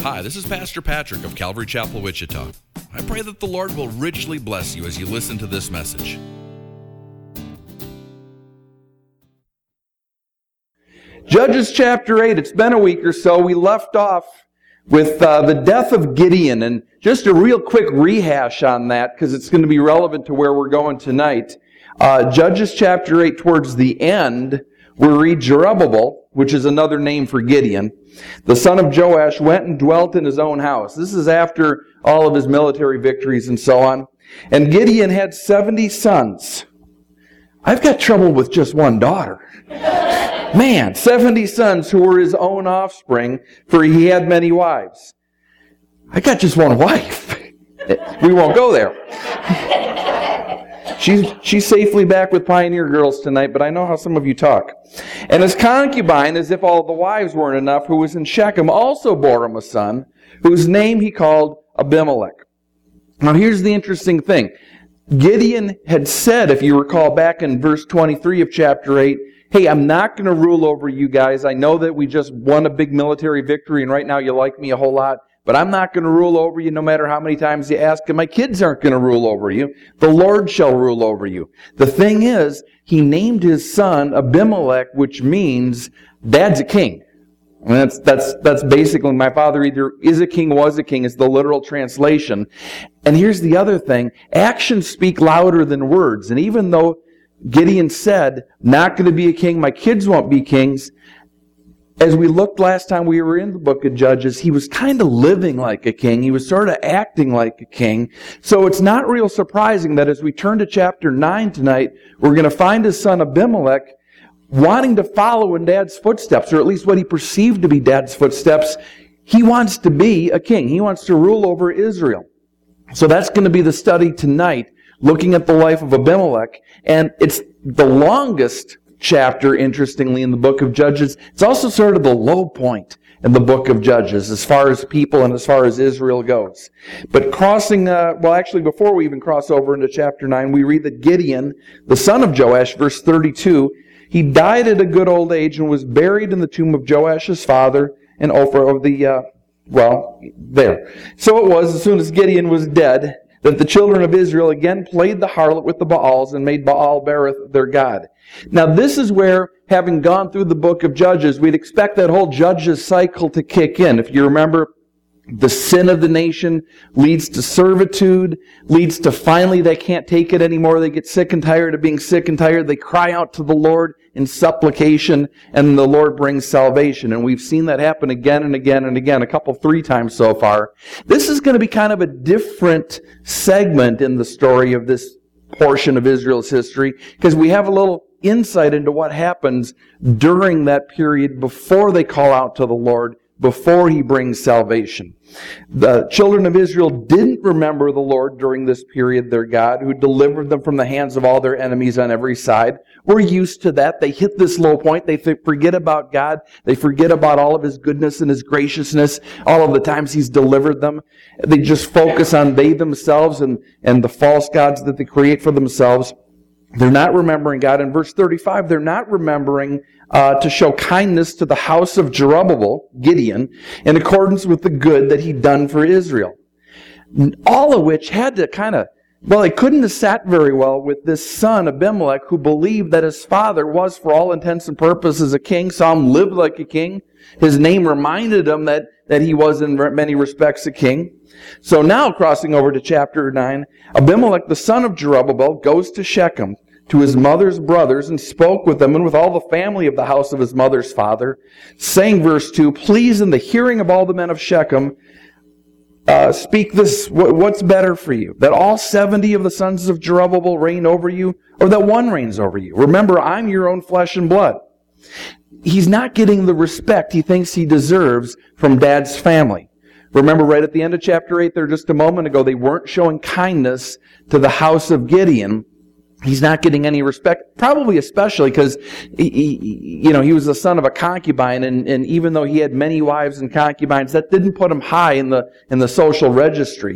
Hi, this is Pastor Patrick of Calvary Chapel, Wichita. I pray that the Lord will richly bless you as you listen to this message. Judges chapter 8, it's been a week or so. We left off with the death of Gideon, and just a real quick rehash on that because it's going to be relevant to where we're going tonight. Judges chapter 8, towards the end, we read Jerubbaal, which is another name for Gideon. The son of Joash went and dwelt in his own house. This is after all of his military victories and so on. And Gideon had 70 sons. I've got trouble with just one daughter. Man, 70 sons who were his own offspring, for he had many wives. I got just one wife. We won't go there. She's safely back with Pioneer Girls tonight, but I know how some of you talk. And his concubine, as if all the wives weren't enough, who was in Shechem, also bore him a son, whose name he called Abimelech. Now here's the interesting thing. Gideon had said, if you recall back in verse 23 of chapter 8, hey, I'm not going to rule over you guys. I know that we just won a big military victory and right now you like me a whole lot, but I'm not going to rule over you no matter how many times you ask, and my kids aren't going to rule over you. The Lord shall rule over you. The thing is, he named his son Abimelech, which means Dad's a king. And that's basically, my father either is a king, was a king, is the literal translation. And here's the other thing. Actions speak louder than words. And even though Gideon said, not going to be a king, my kids won't be kings, as we looked last time we were in the book of Judges, he was kind of living like a king. He was sort of acting like a king. So it's not real surprising that as we turn to chapter 9 tonight, we're going to find his son Abimelech wanting to follow in Dad's footsteps, or at least what he perceived to be Dad's footsteps. He wants to be a king. He wants to rule over Israel. So that's going to be the study tonight, looking at the life of Abimelech. And it's the longest chapter, interestingly, in the book of Judges. It's also sort of the low point in the book of Judges as far as people and as far as Israel goes. But before we even cross over into chapter 9, we read that Gideon, the son of Joash, verse 32, he died at a good old age and was buried in the tomb of Joash his father in Ophrah of there. So it was, as soon as Gideon was dead, that the children of Israel again played the harlot with the Baals and made Baal-berith their god. Now this is where, having gone through the book of Judges, we'd expect that whole Judges cycle to kick in. If you remember, the sin of the nation leads to servitude, leads to finally they can't take it anymore. They get sick and tired of being sick and tired. They cry out to the Lord in supplication, and the Lord brings salvation. And we've seen that happen again and again and again, three times so far. This is going to be kind of a different segment in the story of this portion of Israel's history, because we have a little insight into what happens during that period before they call out to the Lord, before he brings salvation. The children of Israel didn't remember the Lord during this period, their God, who delivered them from the hands of all their enemies on every side. We're used to that. They hit this low point. They forget about God. They forget about all of his goodness and his graciousness, all of the times he's delivered them. They just focus on they themselves and the false gods that they create for themselves. They're not remembering God. In verse 35, they're not remembering to show kindness to the house of Jerubbaal, Gideon, in accordance with the good that he'd done for Israel. All of which had to it couldn't have sat very well with this son, Abimelech, who believed that his father was, for all intents and purposes, a king, saw him live like a king. His name reminded him that he was in many respects a king. So now, crossing over to chapter 9, Abimelech, the son of Jerubbaal, goes to Shechem, to his mother's brothers, and spoke with them and with all the family of the house of his mother's father, saying, verse 2, please, in the hearing of all the men of Shechem, speak this, what's better for you? That all 70 of the sons of Jerubbaal reign over you, or that one reigns over you? Remember, I'm your own flesh and blood. He's not getting the respect he thinks he deserves from Dad's family. Remember, right at the end of chapter 8 there just a moment ago, they weren't showing kindness to the house of Gideon. He's not getting any respect, probably especially because he was the son of a concubine, and even though he had many wives and concubines, that didn't put him high in the social registry.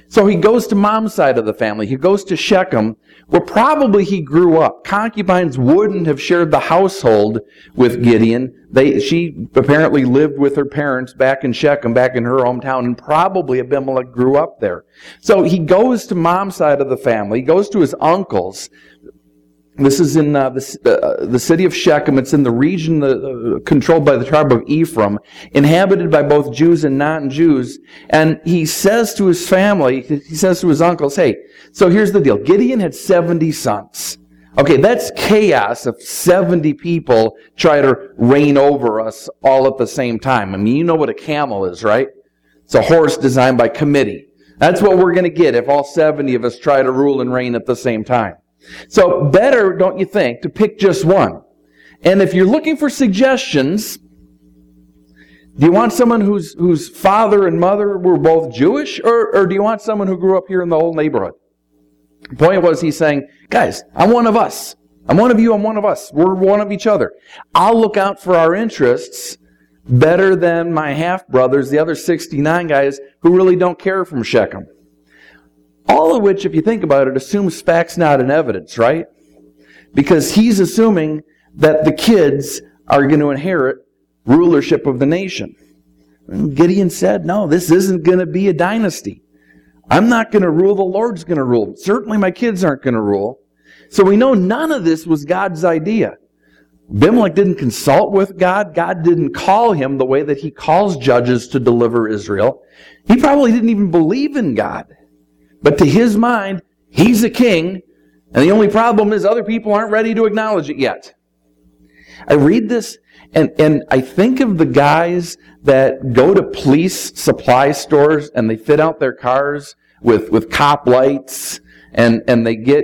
So he goes to mom's side of the family. He goes to Shechem, where probably he grew up. Concubines wouldn't have shared the household with Gideon. She apparently lived with her parents back in Shechem, back in her hometown, and probably Abimelech grew up there. So he goes to mom's side of the family. He goes to his uncles. This is in the city of Shechem. It's in the region controlled by the tribe of Ephraim, inhabited by both Jews and non-Jews. And he says to his family, he says to his uncles, hey, so here's the deal. Gideon had 70 sons. Okay, that's chaos if 70 people try to reign over us all at the same time. I mean, you know what a camel is, right? It's a horse designed by committee. That's what we're going to get if all 70 of us try to rule and reign at the same time. So better, don't you think, to pick just one. And if you're looking for suggestions, do you want someone whose father and mother were both Jewish, or do you want someone who grew up here in the whole neighborhood? The point was, he's saying, guys, I'm one of us. I'm one of you, I'm one of us. We're one of each other. I'll look out for our interests better than my half-brothers, the other 69 guys who really don't care from Shechem. All of which, if you think about it, assumes facts not in evidence, right? Because he's assuming that the kids are going to inherit rulership of the nation. And Gideon said, no, this isn't going to be a dynasty. I'm not going to rule, the Lord's going to rule. Certainly my kids aren't going to rule. So we know none of this was God's idea. Abimelech didn't consult with God. God didn't call him the way that he calls judges to deliver Israel. He probably didn't even believe in God. But to his mind, he's a king, and the only problem is other people aren't ready to acknowledge it yet. I read this, and I think of the guys that go to police supply stores and they fit out their cars with cop lights, and they get,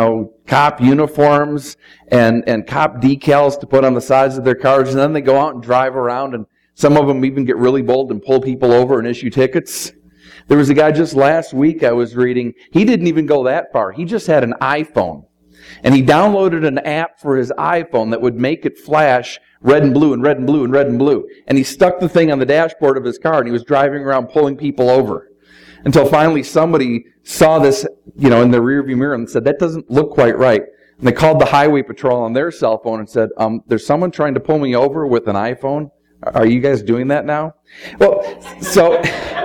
cop uniforms and cop decals to put on the sides of their cars, and then they go out and drive around, and some of them even get really bold and pull people over and issue tickets. There was a guy just last week I was reading, he didn't even go that far. He just had an iPhone. And he downloaded an app for his iPhone that would make it flash red and blue and red and blue and red and blue. And he stuck the thing on the dashboard of his car and he was driving around pulling people over. Until finally somebody saw this, in the rearview mirror and said, that doesn't look quite right. And they called the highway patrol on their cell phone and said, there's someone trying to pull me over with an iPhone. Are you guys doing that now? Well, so...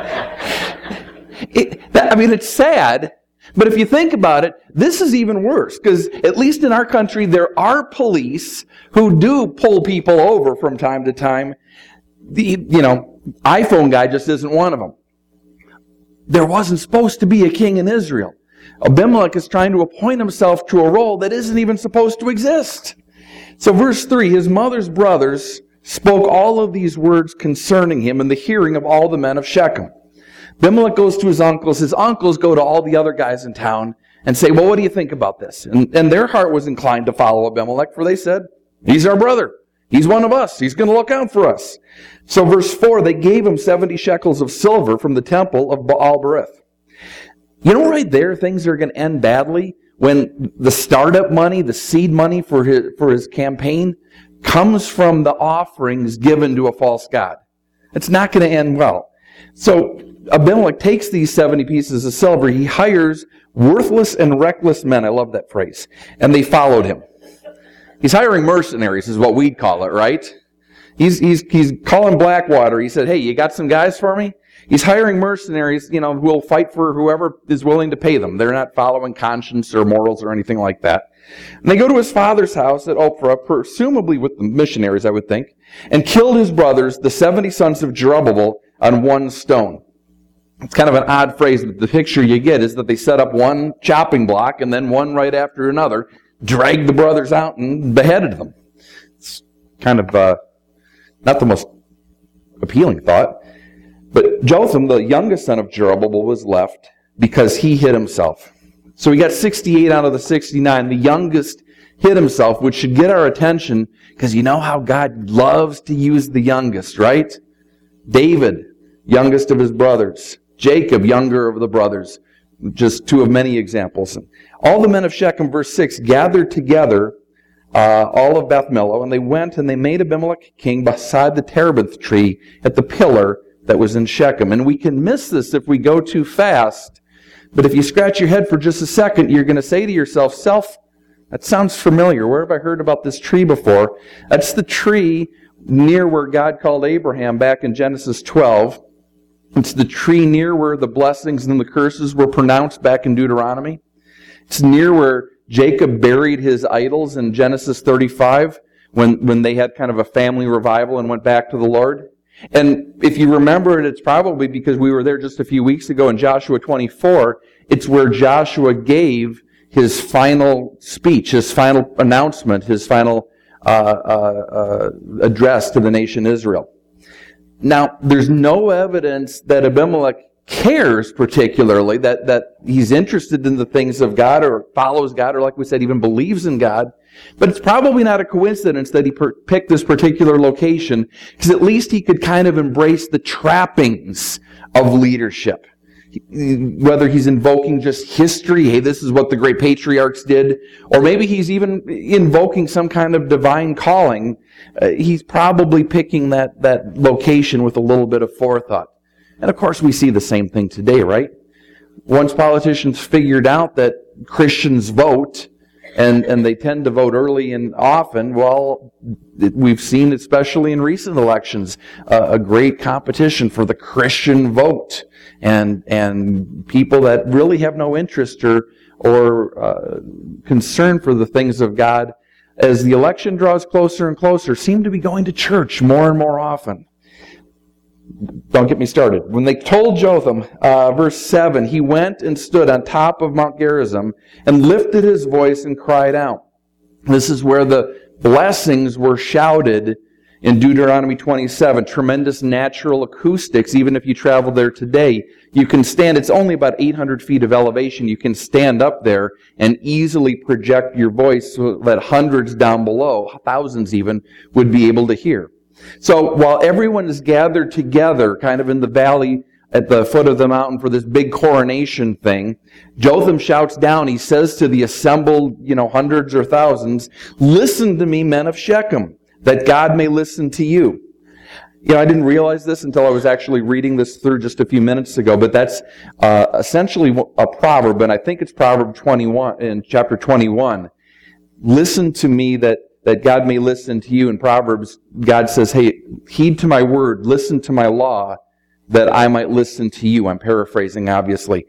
It's sad, but if you think about it, this is even worse, because at least in our country, there are police who do pull people over from time to time. The, iPhone guy just isn't one of them. There wasn't supposed to be a king in Israel. Abimelech is trying to appoint himself to a role that isn't even supposed to exist. So verse 3, his mother's brothers spoke all of these words concerning him in the hearing of all the men of Shechem. Abimelech goes to his uncles. His uncles go to all the other guys in town and say, well, what do you think about this? And their heart was inclined to follow Abimelech, for they said, he's our brother. He's one of us. He's going to look out for us. So verse 4, they gave him 70 shekels of silver from the temple of Baal-berith. Right there, things are going to end badly when the startup money, the seed money for his campaign comes from the offerings given to a false god. It's not going to end well. So Abimelech takes these 70 pieces of silver. He hires worthless and reckless men. I love that phrase. And they followed him. He's hiring mercenaries is what we'd call it, right? He's calling Blackwater. He said, hey, you got some guys for me? He's hiring mercenaries, who will fight for whoever is willing to pay them. They're not following conscience or morals or anything like that. And they go to his father's house at Ophrah, presumably with the missionaries, I would think, and killed his brothers, the 70 sons of Jerubbabel, on one stone. It's kind of an odd phrase, but the picture you get is that they set up one chopping block and then one right after another, dragged the brothers out and beheaded them. It's kind of not the most appealing thought. But Jotham, the youngest son of Jerubbabel, was left because he hid himself. So we got 68 out of the 69. The youngest hid himself, which should get our attention because you know how God loves to use the youngest, right? David, youngest of his brothers. Jacob, younger of the brothers. Just two of many examples. All the men of Shechem, verse 6, gathered together all of Beth Millo, and they went and they made Abimelech king beside the terebinth tree at the pillar that was in Shechem. And we can miss this if we go too fast, But if you scratch your head for just a second, you're going to say to yourself, that sounds familiar. Where have I heard about this tree before? That's the tree near where God called Abraham back in Genesis 12. It's the tree near where the blessings and the curses were pronounced back in Deuteronomy. It's near where Jacob buried his idols in Genesis 35 when they had kind of a family revival and went back to the Lord. And if you remember it, it's probably because we were there just a few weeks ago in Joshua 24. It's where Joshua gave his final speech, his final announcement, his final address to the nation Israel. Now, there's no evidence that Abimelech cares particularly, that he's interested in the things of God or follows God or, like we said, even believes in God. But it's probably not a coincidence that he picked this particular location, because at least he could kind of embrace the trappings of leadership. Whether he's invoking just history, hey, this is what the great patriarchs did, or maybe he's even invoking some kind of divine calling, he's probably picking that location with a little bit of forethought. And of course we see the same thing today, right? Once politicians figured out that Christians vote, and they tend to vote early and often, well, we've seen, especially in recent elections, a great competition for the Christian vote. And people that really have no interest or concern for the things of God, as the election draws closer and closer, seem to be going to church more and more often. Don't get me started. When they told Jotham, verse 7, he went and stood on top of Mount Gerizim and lifted his voice and cried out. This is where the blessings were shouted in Deuteronomy 27. Tremendous natural acoustics. Even if you travel there today, you can stand. It's only about 800 feet of elevation. You can stand up there and easily project your voice so that hundreds down below, thousands even, would be able to hear. So while everyone is gathered together kind of in the valley at the foot of the mountain for this big coronation thing, Jotham shouts down, he says to the assembled, hundreds or thousands, "Listen to me, men of Shechem, that God may listen to you." I didn't realize this until I was actually reading this through just a few minutes ago, but that's essentially a proverb, and I think it's Proverb 21, in chapter 21. Listen to me that God may listen to you. In Proverbs, God says, hey, heed to my word, listen to my law, that I might listen to you. I'm paraphrasing, obviously.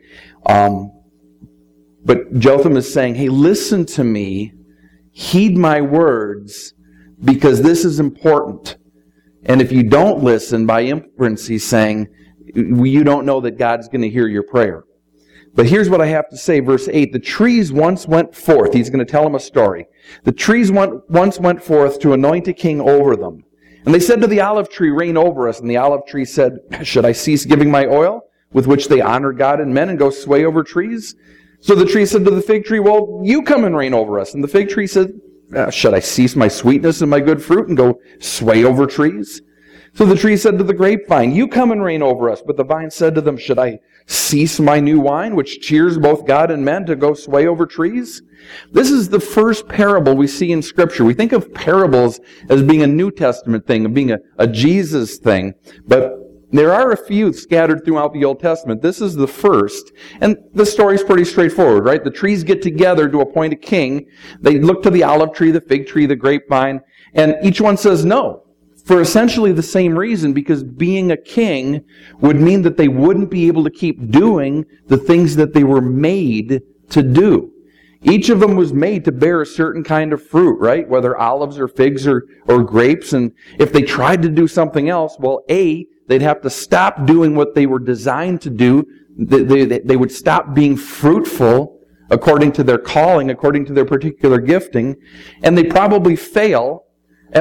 But Jotham is saying, hey, listen to me, heed my words, because this is important. And if you don't listen, by inference, he's saying, you don't know that God's going to hear your prayer. But here's what I have to say, verse 8. The trees once went forth. He's going to tell him a story. The trees once went forth to anoint a king over them. And they said to the olive tree, reign over us. And the olive tree said, should I cease giving my oil, with which they honor God and men, and go sway over trees? So the tree said to the fig tree, well, you come and reign over us. And the fig tree said, should I cease my sweetness and my good fruit and go sway over trees? So the tree said to the grapevine, you come and reign over us. But the vine said to them, should I cease my new wine, which cheers both God and men, to go sway over trees? This is the first parable we see in Scripture. We think of parables as being a New Testament thing, of being a Jesus thing. But there are a few scattered throughout the Old Testament. This is the first. And the story's pretty straightforward, right? The trees get together to appoint a king. They look to the olive tree, the fig tree, the grapevine, and each one says no. For essentially the same reason, because being a king would mean that they wouldn't be able to keep doing the things that they were made to do. Each of them was made to bear a certain kind of fruit, right? Whether olives or figs or grapes. And if they tried to do something else, well, they'd have to stop doing what they were designed to do. They would stop being fruitful according to their calling, according to their particular gifting. And they'd probably fail at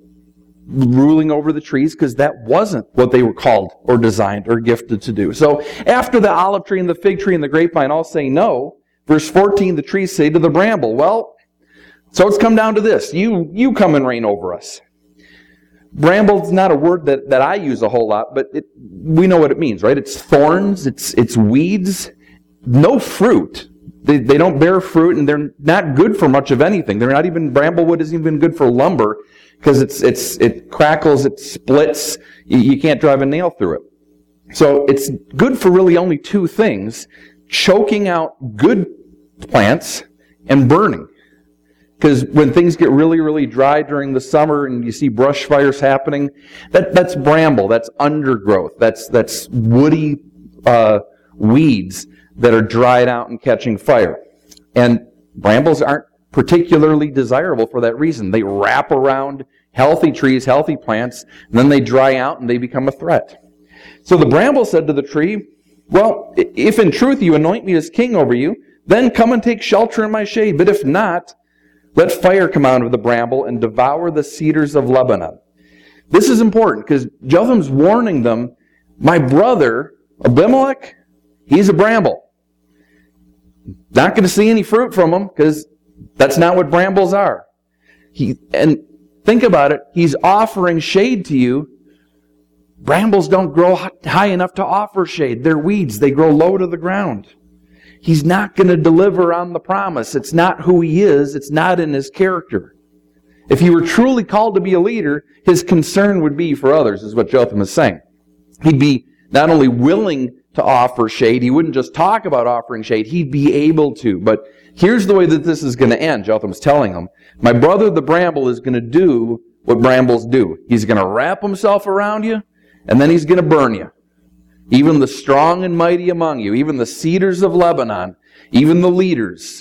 ruling over the trees, because that wasn't what they were called or designed or gifted to do. So after the olive tree and the fig tree and the grapevine all say no, verse 14, the trees say to the bramble, well, so it's come down to this. You come and reign over us. Bramble's not a word that I use a whole lot, but we know what it means, right? It's thorns, it's weeds, no fruit. They don't bear fruit, and they're not good for much of anything. They're not even, bramblewood isn't even good for lumber, because it crackles, it splits, you can't drive a nail through it. So it's good for really only two things: choking out good plants and burning. Because when things get really, really dry during the summer and you see brush fires happening, that's bramble, that's undergrowth, that's woody weeds that are dried out and catching fire. And brambles aren't particularly desirable for that reason. They wrap around healthy trees, healthy plants, and then they dry out and they become a threat. So the bramble said to the tree, well, if in truth you anoint me as king over you, then come and take shelter in my shade. But if not, let fire come out of the bramble and devour the cedars of Lebanon. This is important because Jotham's warning them, my brother, Abimelech, he's a bramble. Not going to see any fruit from him because that's not what brambles are. And think about it, he's offering shade to you. Brambles don't grow high enough to offer shade. They're weeds. They grow low to the ground. He's not going to deliver on the promise. It's not who he is. It's not in his character. If he were truly called to be a leader, his concern would be for others, is what Jotham is saying. He'd be not only willing to offer shade, he wouldn't just talk about offering shade, he'd be able to. But here's the way that this is going to end. Jotham's telling him, my brother the bramble is going to do what brambles do. He's going to wrap himself around you, and then he's going to burn you. Even the strong and mighty among you, even the cedars of Lebanon, even the leaders,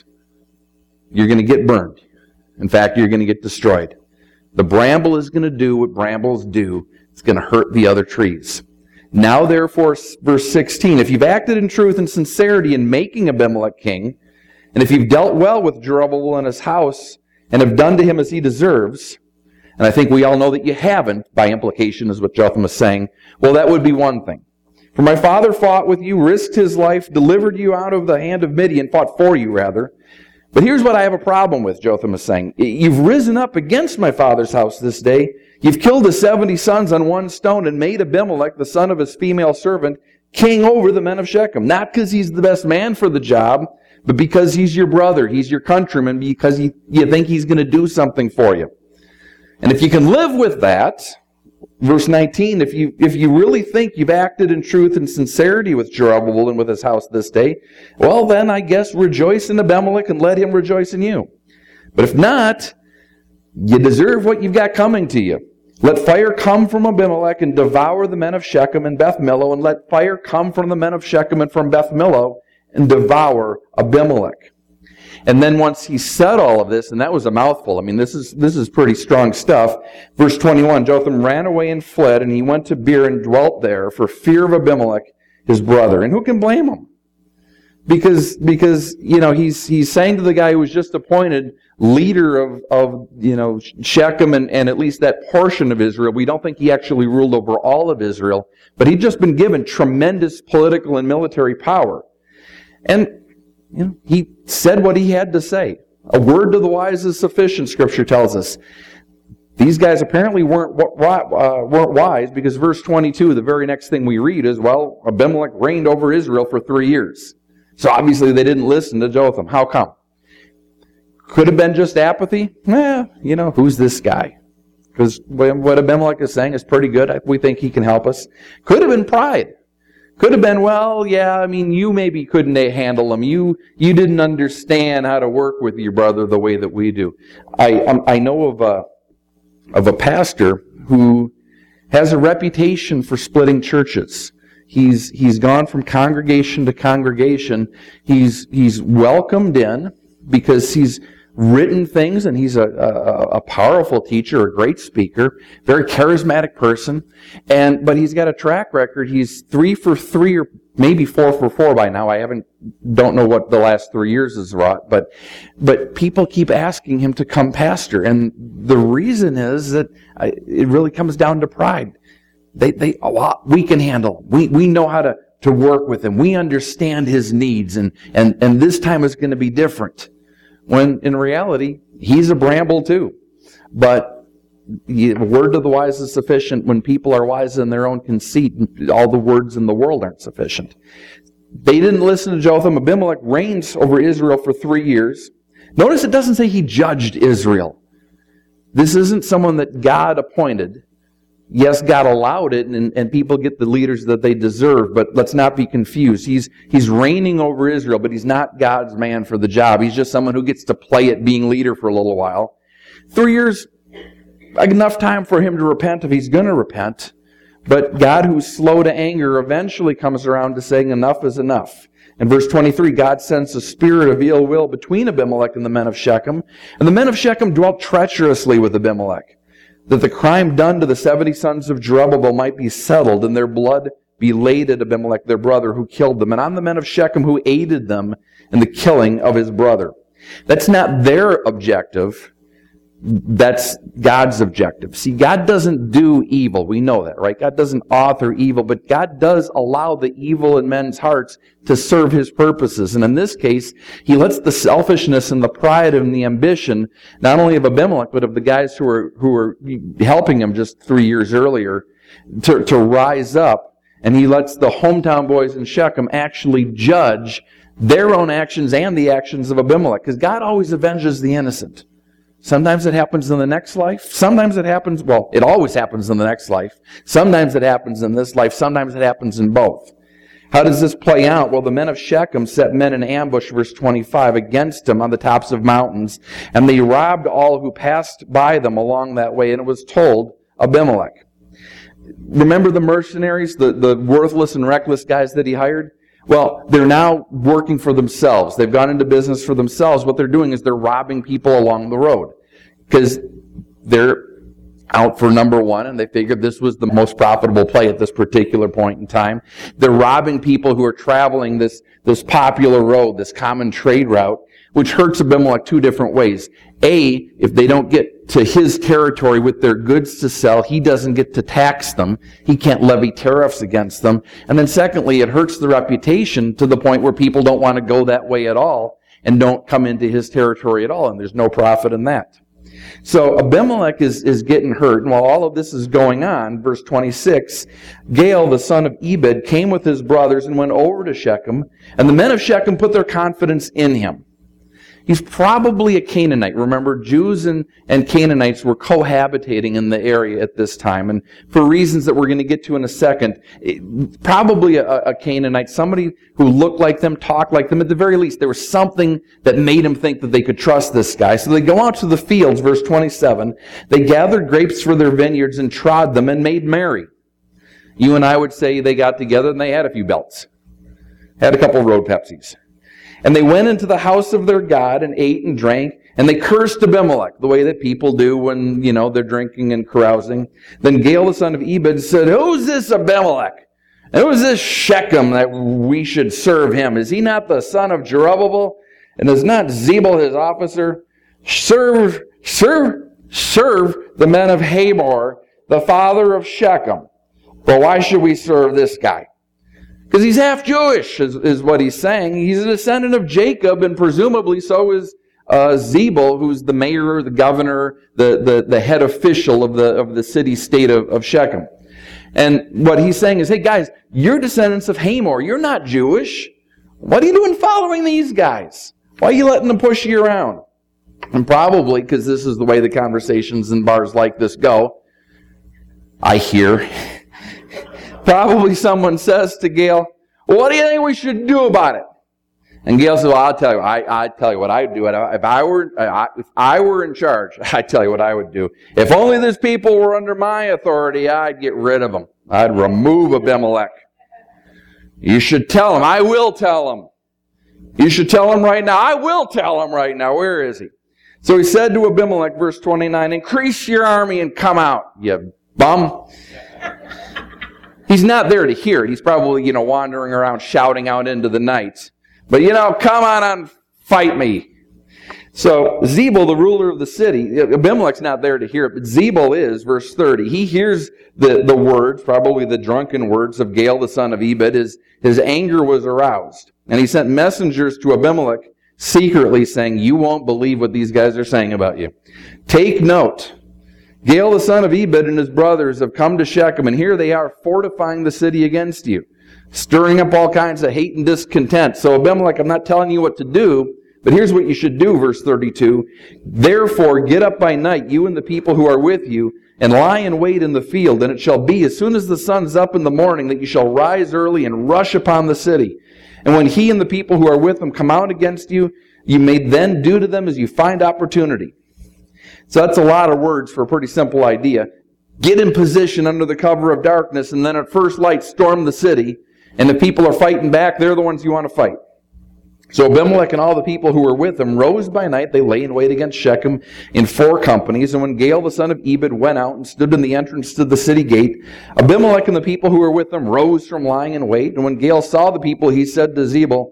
you're going to get burned. In fact, you're going to get destroyed. The bramble is going to do what brambles do. It's going to hurt the other trees. Now, therefore, verse 16, if you've acted in truth and sincerity in making Abimelech king, and if you've dealt well with Jerubbabel and his house, and have done to him as he deserves, and I think we all know that you haven't, by implication is what Jotham is saying, well, that would be one thing. For my father fought with you, risked his life, delivered you out of the hand of Midian, fought for you, rather. But here's what I have a problem with, Jotham is saying. You've risen up against my father's house this day. You've killed his 70 sons on one stone and made Abimelech, the son of his female servant, king over the men of Shechem. Not because he's the best man for the job, but because he's your brother, he's your countryman, because you think he's going to do something for you. And if you can live with that, verse 19, if you really think you've acted in truth and sincerity with Jerubbabel and with his house this day, well then I guess rejoice in Abimelech and let him rejoice in you. But if not, you deserve what you've got coming to you. Let fire come from Abimelech and devour the men of Shechem and Beth Millo, and let fire come from the men of Shechem and from Beth Millo and devour Abimelech. And then once he said all of this, and that was a mouthful, I mean, this is pretty strong stuff. Verse 21, Jotham ran away and fled, and he went to Beer and dwelt there for fear of Abimelech, his brother. And who can blame him? Because he's saying to the guy who was just appointed leader of Shechem and at least that portion of Israel. We don't think he actually ruled over all of Israel, but he'd just been given tremendous political and military power. And he said what he had to say. A word to the wise is sufficient, Scripture tells us. These guys apparently weren't wise, because verse 22, the very next thing we read is, well, Abimelech reigned over Israel for 3 years. So obviously they didn't listen to Jotham. How come? Could have been just apathy. Who's this guy? Because what Abimelech is saying is pretty good. We think he can help us. Could have been pride. Could have been, you maybe couldn't handle him. You didn't understand how to work with your brother the way that we do. I know of a pastor who has a reputation for splitting churches. He's gone from congregation to congregation. He's welcomed in because he's written things, and he's a powerful teacher, a great speaker, very charismatic person, but he's got a track record. He's 3 for 3 or maybe 4 for 4 by now. Don't know what the last 3 years has wrought, but people keep asking him to come pastor, and the reason is that it really comes down to pride. We can handle. We know how to work with him. We understand his needs, and this time is going to be different. When in reality, he's a bramble too. But word to the wise is sufficient. When people are wise in their own conceit, all the words in the world aren't sufficient. They didn't listen to Jotham. Abimelech reigns over Israel for 3 years. Notice it doesn't say he judged Israel. This isn't someone that God appointed Yes, God allowed it, and people get the leaders that they deserve, but let's not be confused. He's reigning over Israel, but he's not God's man for the job. He's just someone who gets to play at being leader for a little while. 3 years, enough time for him to repent if he's going to repent. But God, who's slow to anger, eventually comes around to saying enough is enough. In verse 23, God sends a spirit of ill will between Abimelech and the men of Shechem. And the men of Shechem dwelt treacherously with Abimelech, that the crime done to the 70 sons of Jerubbaal might be settled, and their blood be laid at Abimelech, their brother, who killed them, and on the men of Shechem who aided them in the killing of his brother. That's not their objective. That's God's objective. See, God doesn't do evil. We know that, right? God doesn't author evil, but God does allow the evil in men's hearts to serve his purposes. And in this case, he lets the selfishness and the pride and the ambition, not only of Abimelech, but of the guys who were helping him just 3 years earlier, to rise up. And he lets the hometown boys in Shechem actually judge their own actions and the actions of Abimelech. Because God always avenges the innocent. Sometimes it happens in the next life. Sometimes it happens, well, it always happens in the next life. Sometimes it happens in this life. Sometimes it happens in both. How does this play out? Well, the men of Shechem set men in ambush, verse 25, against him on the tops of mountains, and they robbed all who passed by them along that way, and it was told Abimelech. Remember the mercenaries, the worthless and reckless guys that he hired? Well, they're now working for themselves. They've gone into business for themselves. What they're doing is they're robbing people along the road. Because they're out for number one, and they figured this was the most profitable play at this particular point in time. They're robbing people who are traveling this popular road, this common trade route, which hurts Abimelech two different ways. A, if they don't get to his territory with their goods to sell, he doesn't get to tax them. He can't levy tariffs against them. And then secondly, it hurts the reputation to the point where people don't want to go that way at all and don't come into his territory at all, and there's no profit in that. So Abimelech is getting hurt, and while all of this is going on, verse 26, Gaal, the son of Ebed, came with his brothers and went over to Shechem, and the men of Shechem put their confidence in him. He's probably a Canaanite. Remember, Jews and Canaanites were cohabitating in the area at this time. And for reasons that we're going to get to in a second, probably a Canaanite, somebody who looked like them, talked like them. At the very least, there was something that made him think that they could trust this guy. So they go out to the fields, verse 27. They gathered grapes for their vineyards and trod them and made merry. You and I would say they got together and they had a few belts. Had a couple road Pepsis. And they went into the house of their God and ate and drank, and they cursed Abimelech, the way that people do when, they're drinking and carousing. Then Gaal, the son of Ebed, said, "Who's this Abimelech? And who is this Shechem that we should serve him? Is he not the son of Jerubbaal? And is not Zebul his officer? Serve the men of Habor, the father of Shechem. But why should we serve this guy? Because he's half Jewish, is what he's saying. He's a descendant of Jacob, and presumably so is Zebul, who's the mayor, the governor, the head official of the city-state of Shechem. And what he's saying is, hey guys, you're descendants of Hamor. You're not Jewish. What are you doing following these guys? Why are you letting them push you around? And probably, because this is the way the conversations in bars like this go, I hear... Probably someone says to Gaal, "What do you think we should do about it?" And Gaal says, "Well, I'll tell you. I tell you what I would do. If I were in charge, I tell you what I would do. If only these people were under my authority, I'd get rid of them. I'd remove Abimelech. You should tell him. I will tell him. You should tell him right now. I will tell him right now. Where is he?" So he said to Abimelech, verse 29, "Increase your army and come out, you bum." He's not there to hear it. He's probably, wandering around shouting out into the night. But, come on and fight me. So Zebul, the ruler of the city, Abimelech's not there to hear it, but Zebul is, verse 30. He hears the words, probably the drunken words of Gaal, the son of Ebed. His anger was aroused. And he sent messengers to Abimelech secretly saying, "You won't believe what these guys are saying about you. Take note. Gaal, the son of Ebed, and his brothers have come to Shechem, and here they are fortifying the city against you, stirring up all kinds of hate and discontent. So Abimelech, I'm not telling you what to do, But here's what you should do, verse 32. Therefore get up by night, you and the people who are with you, and lie in wait in the field. And it shall be, as soon as the sun's up in the morning, that you shall rise early and rush upon the city. And when he and the people who are with him come out against you, you may then do to them as you find opportunity. So that's a lot of words for a pretty simple idea. Get in position under the cover of darkness, and then at first light storm the city. And if people are fighting back, they're the ones you want to fight. So Abimelech and all the people who were with him rose by night. They lay in wait against Shechem in 4 companies. And when Gaal the son of Ebed went out and stood in the entrance to the city gate, Abimelech and the people who were with him rose from lying in wait. And when Gaal saw the people, he said to Zebul,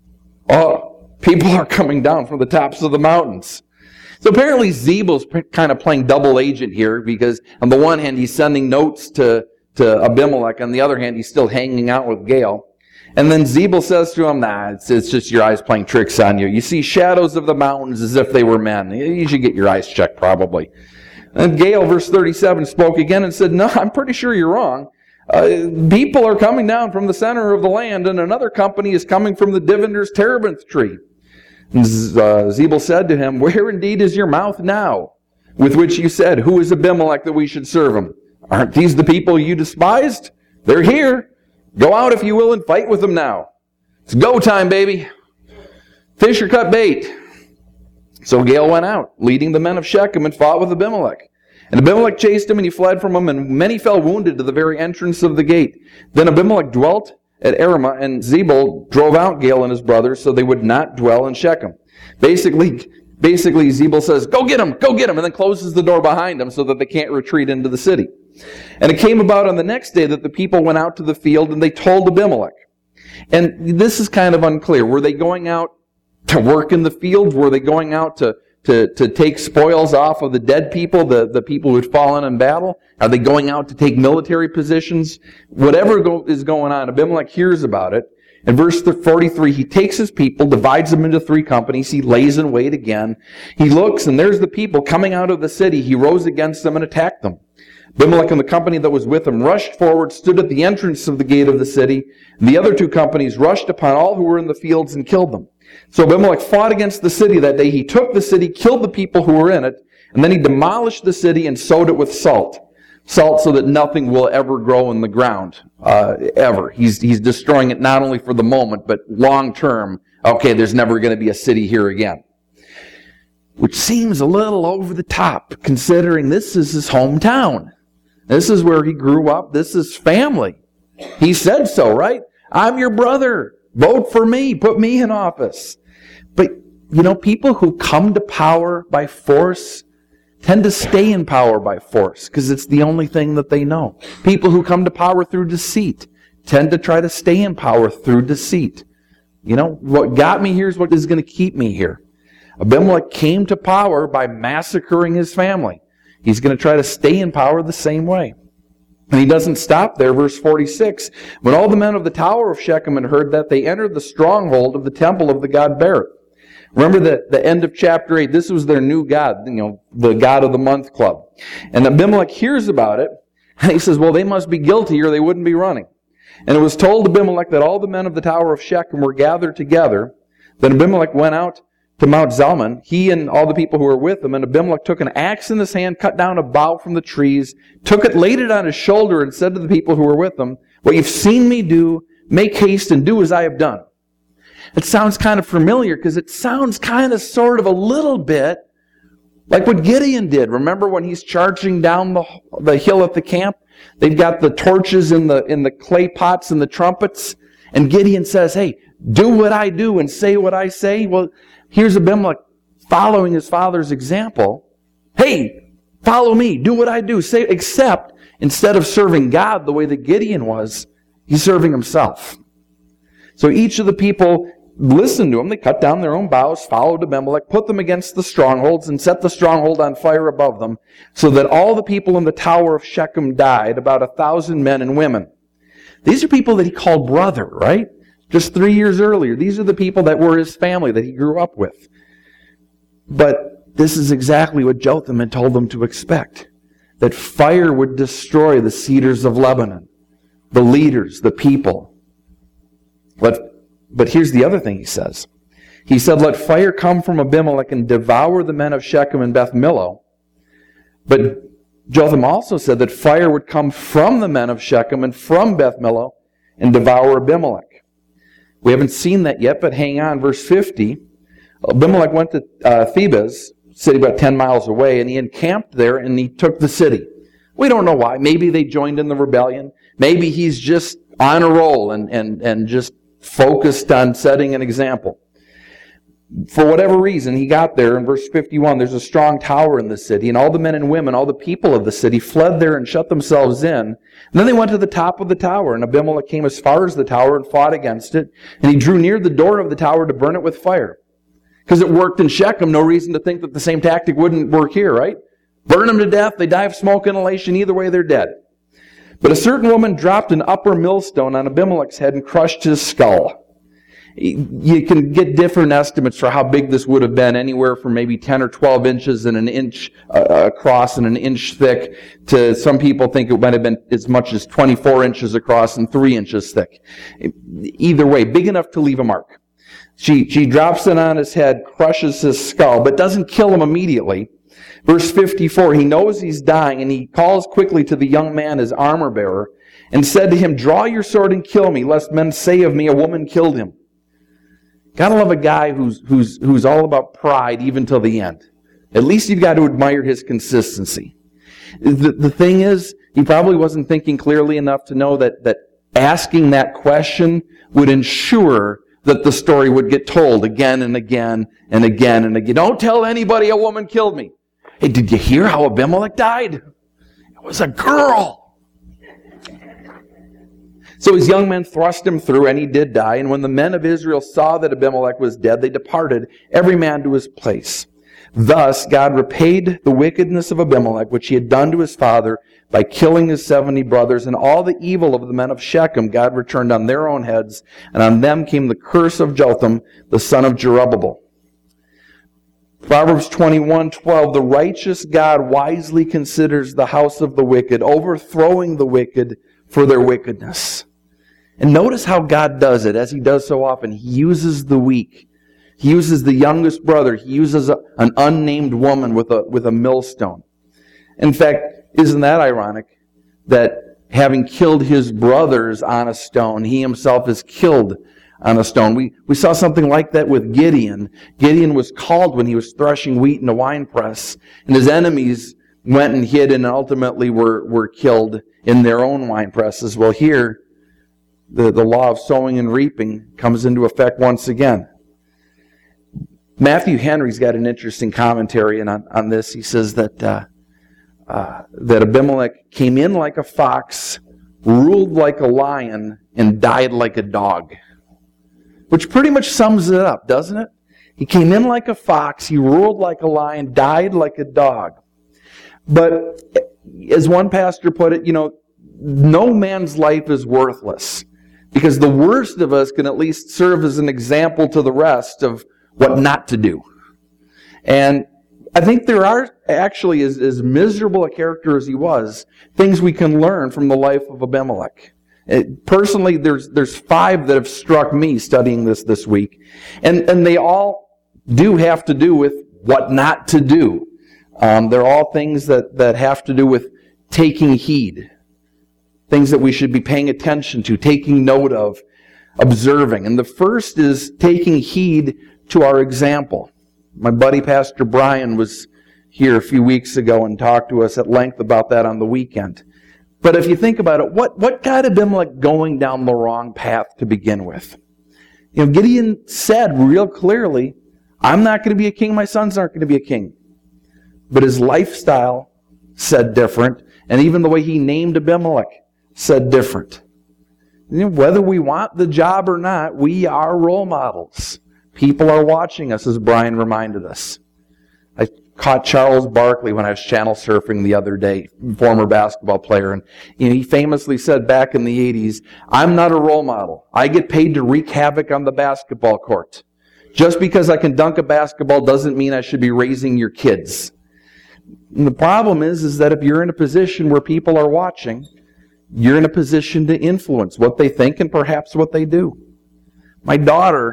"Oh, people are coming down from the tops of the mountains." So apparently Zebul's kind of playing double agent here, because on the one hand he's sending notes to Abimelech, on the other hand he's still hanging out with Gaal. And then Zebul says to him, "Nah, it's just your eyes playing tricks on you. You see shadows of the mountains as if they were men. You should get your eyes checked probably." And Gaal, verse 37, spoke again and said, "No, I'm pretty sure you're wrong. People are coming down from the center of the land, and another company is coming from the diviner's terebinth tree." And Zebul said to him, "Where indeed is your mouth now, with which you said, 'Who is Abimelech that we should serve him?' Aren't these the people you despised? They're here. Go out, if you will, and fight with them now. It's go time, baby. Fish or cut bait." So Gaal went out, leading the men of Shechem, and fought with Abimelech. And Abimelech chased him, and he fled from him, and many fell wounded to the very entrance of the gate. Then Abimelech dwelt at Arumah, and Zebul drove out Gaal and his brothers, so they would not dwell in Shechem. Basically Zebul says, go get him, and then closes the door behind him so that they can't retreat into the city. And it came about on the next day that the people went out to the field, and they told Abimelech. And this is kind of unclear. Were they going out to work in the fields? Were they going out to take spoils off of the dead people, the people who had fallen in battle? Are they going out to take military positions? Whatever is going on, Abimelech hears about it. In verse 43, he takes his people, divides them into 3 companies. He lays in wait again. He looks, and there's the people coming out of the city. He rose against them and attacked them. Abimelech and the company that was with him rushed forward, stood at the entrance of the gate of the city. And the other 2 companies rushed upon all who were in the fields and killed them. So Abimelech fought against the city that day. He took the city, killed the people who were in it, and then he demolished the city and sowed it with salt. Salt so that nothing will ever grow in the ground, ever. He's destroying it not only for the moment, but long term. Okay, there's never going to be a city here again. Which seems a little over the top, considering this is his hometown. This is where he grew up. This is family. He said so, right? I'm your brother. Vote for me. Put me in office. But, people who come to power by force tend to stay in power by force because it's the only thing that they know. People who come to power through deceit tend to try to stay in power through deceit. What got me here is what is going to keep me here. Abimelech came to power by massacring his family. He's going to try to stay in power the same way. And he doesn't stop there. Verse 46, when all the men of the tower of Shechem had heard that, they entered the stronghold of the temple of the god Berith. Remember the end of chapter 8, this was their new god, the God of the Month Club. And Abimelech hears about it, and he says, well, they must be guilty or they wouldn't be running. And it was told Abimelech that all the men of the tower of Shechem were gathered together. Then Abimelech went out to Mount Zalmon, he and all the people who were with him, and Abimelech took an axe in his hand, cut down a bough from the trees, took it, laid it on his shoulder, and said to the people who were with him, what you've seen me do, make haste and do as I have done. It sounds kind of familiar because it sounds kind of sort of a little bit like what Gideon did. Remember when he's charging down the hill at the camp? They've got the torches in the clay pots and the trumpets, and Gideon says, hey, do what I do and say what I say. Well, here's Abimelech following his father's example. Hey, follow me, do what I do, say, except instead of serving God the way that Gideon was, he's serving himself. So each of the people listened to him. They cut down their own boughs, followed Abimelech, put them against the strongholds, and set the stronghold on fire above them, so that all the people in the tower of Shechem died, about 1,000 men and women. These are people that he called brother, right? Just 3 years earlier. These are the people that were his family that he grew up with. But this is exactly what Jotham had told them to expect. That fire would destroy the cedars of Lebanon, the leaders, the people. But here's the other thing he says. He said, "Let fire come from Abimelech and devour the men of Shechem and Beth Millo." But Jotham also said that fire would come from the men of Shechem and from Beth Millo and devour Abimelech. We haven't seen that yet, but hang on. Verse 50, Abimelech went to Thebez, city about 10 miles away, and he encamped there and he took the city. We don't know why. Maybe they joined in the rebellion. Maybe he's just on a roll and just focused on setting an example. For whatever reason, he got there. In verse 51, there's a strong tower in the city, and all the men and women, all the people of the city, fled there and shut themselves in. And then they went to the top of the tower, and Abimelech came as far as the tower and fought against it, and he drew near the door of the tower to burn it with fire. Because it worked in Shechem, no reason to think that the same tactic wouldn't work here, right? Burn them to death, they die of smoke inhalation, either way they're dead. But a certain woman dropped an upper millstone on Abimelech's head and crushed his skull. You can get different estimates for how big this would have been, anywhere from maybe 10 or 12 inches and an inch across and an inch thick, to some people think it might have been as much as 24 inches across and 3 inches thick. Either way, big enough to leave a mark. She drops it on his head, crushes his skull, but doesn't kill him immediately. Verse 54, he knows he's dying, and he calls quickly to the young man, his armor bearer, and said to him, "Draw your sword and kill me, lest men say of me, a woman killed him." Gotta love a guy who's all about pride even till the end. At least you've got to admire his consistency. The thing is, he probably wasn't thinking clearly enough to know that asking that question would ensure that the story would get told again and again and again and again. Don't tell anybody a woman killed me. Hey, did you hear how Abimelech died? It was a girl. So his young men thrust him through, and he did die. And when the men of Israel saw that Abimelech was dead, they departed, every man to his place. Thus God repaid the wickedness of Abimelech, which he had done to his father, by killing his 70 brothers, and all the evil of the men of Shechem God returned on their own heads, and on them came the curse of Jotham, the son of Jerubbaal. Proverbs 21:12, the righteous God wisely considers the house of the wicked, overthrowing the wicked for their wickedness. And notice how God does it, as he does so often. He uses the weak. He uses the youngest brother. He uses an unnamed woman with a millstone. In fact, isn't that ironic that having killed his brothers on a stone, he himself is killed on a stone? We saw something like that with Gideon. Gideon was called when he was threshing wheat in a winepress, and his enemies went and hid and ultimately were killed in their own winepresses. Well, here, the law of sowing and reaping comes into effect once again. Matthew Henry's got an interesting commentary on this. He says that Abimelech came in like a fox, ruled like a lion, and died like a dog. Which pretty much sums it up, doesn't it? He came in like a fox, he ruled like a lion, died like a dog. But as one pastor put it, no man's life is worthless, because the worst of us can at least serve as an example to the rest of what not to do. And I think there are actually, as miserable a character as he was, things we can learn from the life of Abimelech. Personally, there's 5 that have struck me studying this week, and they all do have to do with what not to do. They're all things that have to do with taking heed. Things that we should be paying attention to, taking note of, observing. And the first is taking heed to our example. My buddy Pastor Brian was here a few weeks ago and talked to us at length about that on the weekend. But if you think about it, what got Abimelech going down the wrong path to begin with? Gideon said real clearly, I'm not going to be a king, my sons aren't going to be a king. But his lifestyle said different, and even the way he named Abimelech said different. Whether we want the job or not, we are role models. People are watching us, as Brian reminded us. I caught Charles Barkley when I was channel surfing the other day, former basketball player, and he famously said back in the 80s, I'm not a role model. I get paid to wreak havoc on the basketball court. Just because I can dunk a basketball doesn't mean I should be raising your kids. And the problem is that if you're in a position where people are watching, you're in a position to influence what they think and perhaps what they do. My daughter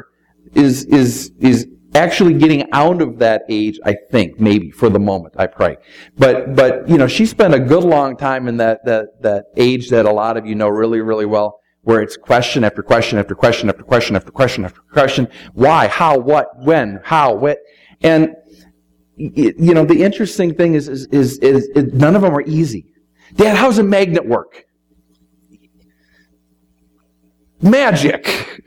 is actually getting out of that age, I think, maybe, for the moment, I pray. But she spent a good long time in that age that a lot of you know really, really well, where it's question after question after question after question after question after question. Why? How? What? When? How? What? And, the interesting thing is none of them are easy. Dad, how's a magnet work? Magic.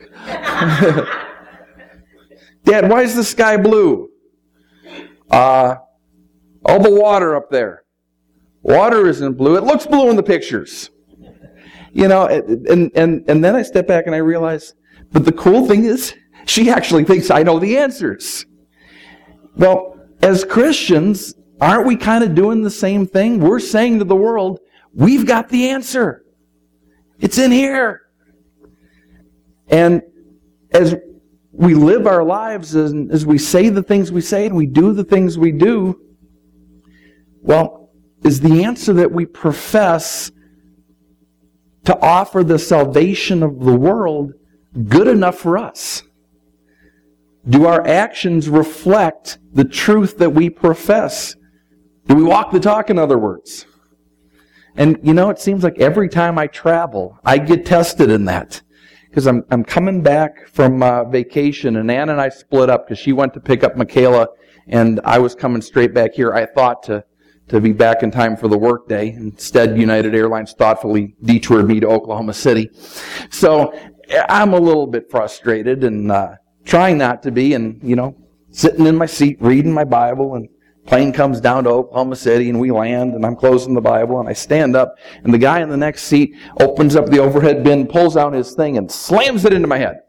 Dad, why is the sky blue? All the water up there. Water isn't blue. It looks blue in the pictures. And then I step back and I realize, but the cool thing is, she actually thinks I know the answers. Well, as Christians, aren't we kind of doing the same thing? We're saying to the world, we've got the answer. It's in here. And as we live our lives, as we say the things we say and we do the things we do, well, is the answer that we profess to offer the salvation of the world good enough for us? Do our actions reflect the truth that we profess? Do we walk the talk, in other words? And it seems like every time I travel, I get tested in that. Because I'm coming back from vacation, and Ann and I split up because she went to pick up Michaela, and I was coming straight back here. I thought to be back in time for the workday. Instead, United Airlines thoughtfully detoured me to Oklahoma City. So I'm a little bit frustrated and trying not to be, and sitting in my seat reading my Bible, and plane comes down to Oklahoma City, and we land, and I'm closing the Bible, and I stand up, and the guy in the next seat opens up the overhead bin, pulls out his thing, and slams it into my head.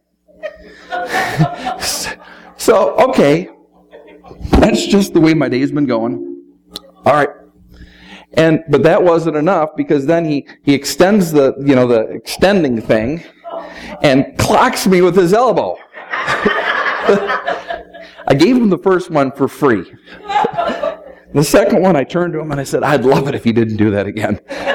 So, okay, that's just the way my day's been going. All right. But that wasn't enough, because then he extends the extending thing and clocks me with his elbow. I gave him the first one for free. The second one, I turned to him and I said, I'd love it if you didn't do that again.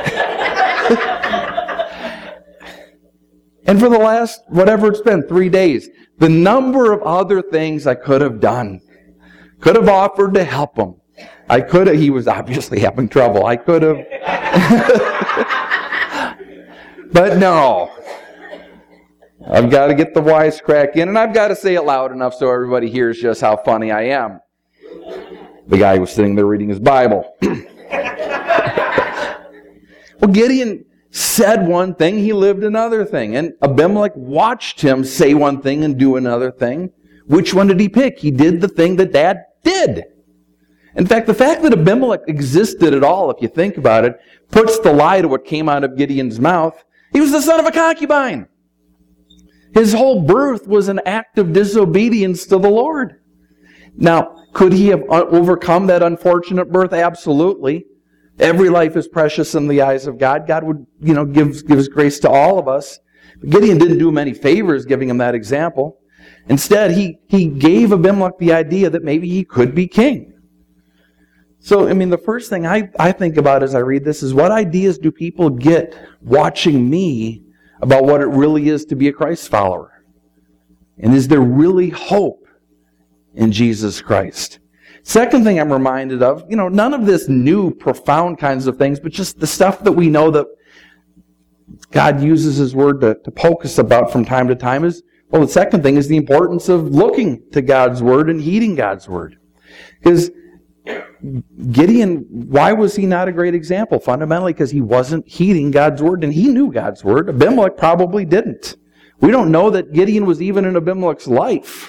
And for the last, whatever it's been, 3 days, the number of other things I could have done, could have offered to help him. He was obviously having trouble. I could have. But no. I've got to get the wisecrack in, and I've got to say it loud enough so everybody hears just how funny I am. The guy was sitting there reading his Bible. Well, Gideon said one thing, he lived another thing. And Abimelech watched him say one thing and do another thing. Which one did he pick? He did the thing that Dad did. In fact, the fact that Abimelech existed at all, if you think about it, puts the lie to what came out of Gideon's mouth. He was the son of a concubine. His whole birth was an act of disobedience to the Lord. Now, could he have overcome that unfortunate birth? Absolutely. Every life is precious in the eyes of God. God would, gives grace to all of us. But Gideon didn't do him any favors giving him that example. Instead, he gave Abimelech the idea that maybe he could be king. So, the first thing I think about as I read this is, what ideas do people get watching me about what it really is to be a Christ follower? And is there really hope in Jesus Christ? Second thing I'm reminded of, none of this new, profound kinds of things, but just the stuff that we know that God uses His Word to poke us about from time to time is, well, the second thing is the importance of looking to God's Word and heeding God's Word. Because Gideon, why was he not a great example? Fundamentally, because he wasn't heeding God's Word, and he knew God's Word. Abimelech probably didn't. We don't know that Gideon was even in Abimelech's life.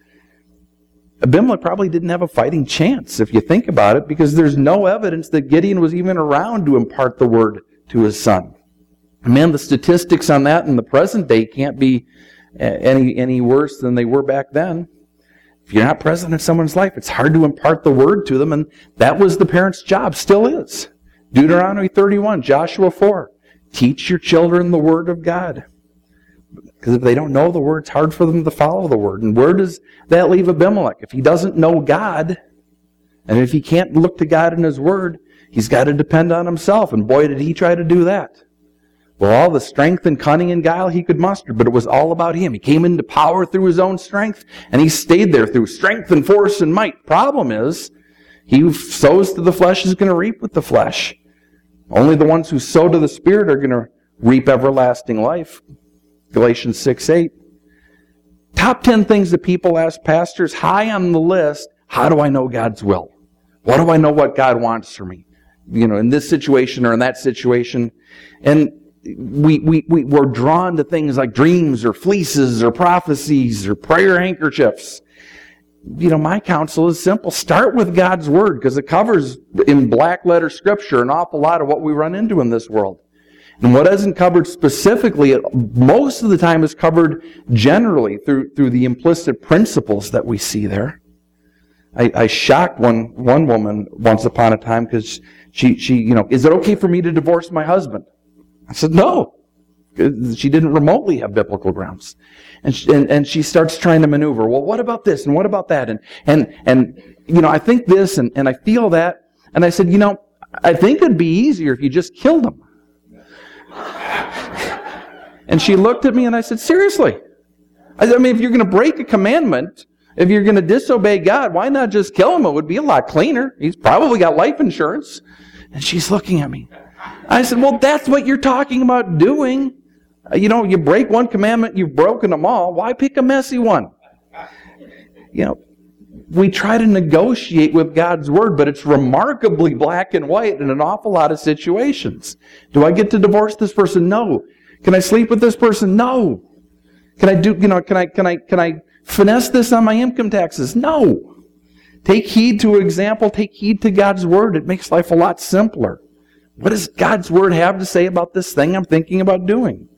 Abimelech probably didn't have a fighting chance, if you think about it, because there's no evidence that Gideon was even around to impart the Word to his son. Man, the statistics on that in the present day can't be any worse than they were back then. If you're not present in someone's life, it's hard to impart the Word to them, and that was the parent's job, still is. Deuteronomy 31, Joshua 4, teach your children the Word of God. Because if they don't know the Word, it's hard for them to follow the Word. And where does that leave Abimelech? If he doesn't know God, and if he can't look to God in His Word, he's got to depend on himself. And boy, did he try to do that. Well, all the strength and cunning and guile he could muster, but it was all about him. He came into power through his own strength, and he stayed there through strength and force and might. Problem is, he who sows to the flesh is going to reap with the flesh. Only the ones who sow to the Spirit are going to reap everlasting life. Galatians 6:8. Top 10 things that people ask pastors, high on the list, how do I know God's will? What do I know what God wants for me? In this situation or in that situation. And we're drawn to things like dreams or fleeces or prophecies or prayer handkerchiefs. My counsel is simple. Start with God's Word, because it covers in black letter Scripture an awful lot of what we run into in this world. And what isn't covered specifically, most of the time is covered generally through the implicit principles that we see there. I shocked one woman once upon a time because she is it okay for me to divorce my husband? I said, no. She didn't remotely have biblical grounds. And she starts trying to maneuver. Well, what about this and what about that? And I think this and I feel that. And I said, I think it'd be easier if you just killed him. And she looked at me and I said, seriously? I mean, if you're going to break a commandment, if you're going to disobey God, why not just kill him? It would be a lot cleaner. He's probably got life insurance. And she's looking at me. I said, well, that's what you're talking about doing. You break one commandment, you've broken them all. Why pick a messy one? We try to negotiate with God's Word, but it's remarkably black and white in an awful lot of situations. Do I get to divorce this person? No. Can I sleep with this person? No. Can I finesse this on my income taxes? No. Take heed to example, take heed to God's Word. It makes life a lot simpler. What does God's Word have to say about this thing I'm thinking about doing?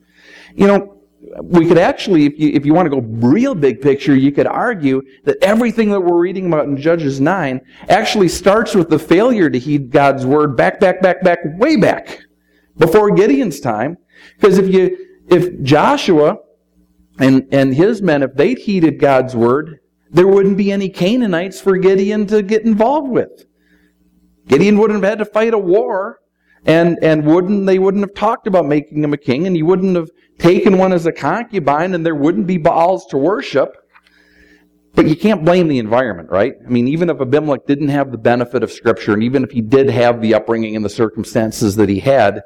We could actually, if you want to go real big picture, you could argue that everything that we're reading about in Judges 9 actually starts with the failure to heed God's Word way back, before Gideon's time. Because if Joshua and his men, if they'd heeded God's Word, there wouldn't be any Canaanites for Gideon to get involved with. Gideon wouldn't have had to fight a war, and they wouldn't have talked about making him a king, and he wouldn't have taken one as a concubine, and there wouldn't be Baals to worship. But you can't blame the environment, right? I mean, even if Abimelech didn't have the benefit of Scripture, and even if he did have the upbringing and the circumstances that he had,